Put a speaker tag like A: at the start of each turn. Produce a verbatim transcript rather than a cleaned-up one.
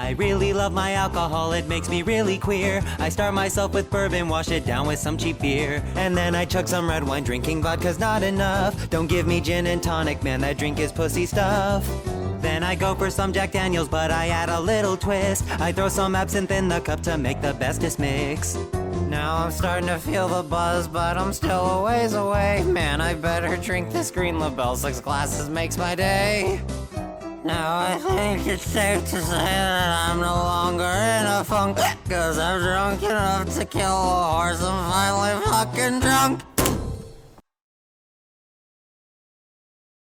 A: I really love my alcohol, it makes me really queer. I start myself with bourbon, wash it down with some cheap beer. And then I chug some red wine, drinking vodka's not enough. Don't give me gin and tonic, man, that drink is pussy stuff. Then I go for some Jack Daniels, but I add a little twist. I throw some absinthe in the cup to make the bestest mix. Now I'm starting to feel the buzz, but I'm still a ways away. Man, I better drink this green LaBelle, six glasses makes my day. Now I think it's safe to say that I'm no longer in a funk, cause I'm drunk enough to kill a horse, I'm finally fucking drunk.